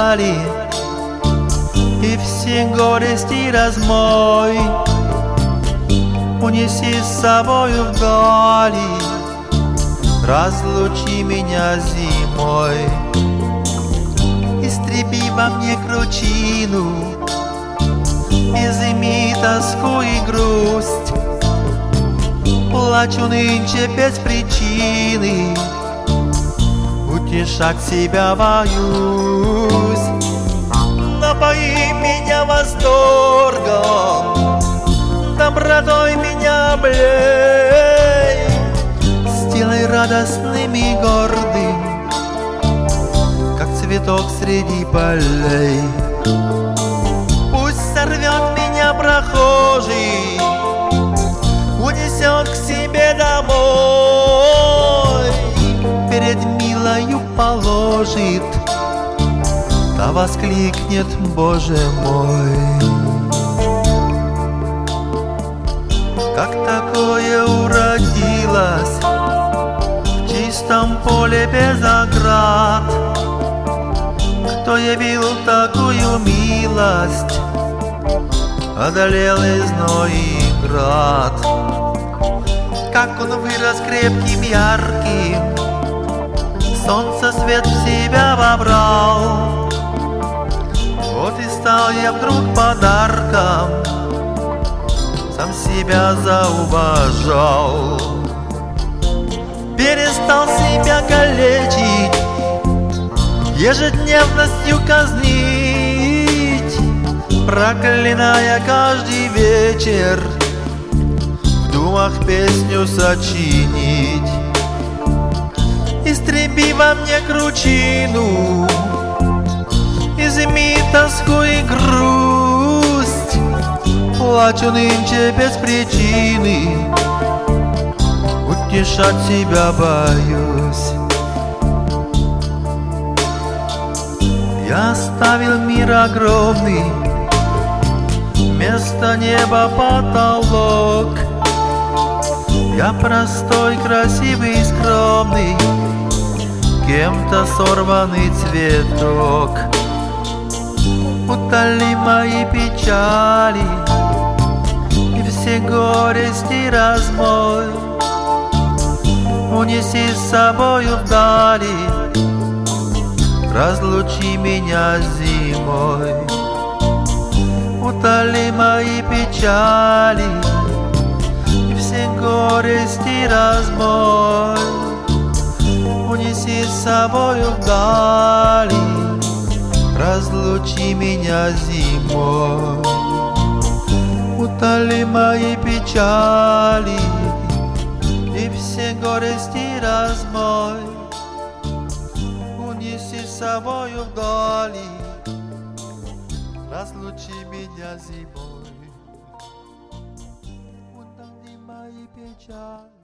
вдали, и все горести размой унеси с собою вдали, разлучи меня зимой. Истреби во мне кручину, изыми тоску и грусть. Плачу нынче без причины, утешать себя боюсь. Напои меня восторгом, добротой меня облей, сделай радостным и гордым, как цветок среди полей. Пусть сорвет меня прохожий, унесет к себе домой, перед милою положит, та воскликнет: Боже мой! Как такое уродилось в чистом поле без оград? Кто явил такую милость, одолел изной и град? Как он вырос крепким, ярким, солнце свет в себя вобрал. Вот и стал я вдруг подарком, сам себя зауважал. Перестал себя калечить, ежедневностью казнить, проклиная каждый вечер, в думах песню сочинить. Истреби во мне кручину, изыми тоску и грусть. Плачу нынче без причины, утешать себя боюсь. Я оставил мир огромный, вместо неба потолок. Я простой, красивый, скромный, кем-то сорванный цветок. Утоли мои печали и все горести размой, унеси с собою вдали, разлучи меня зимой. Утоли мои печали и все горести размой, унеси с собою вдали, разлучи меня зимой. Утоли мои печали и все горести размой, унеси с собою вдали, разлучи меня зимой. Утоли мои печали.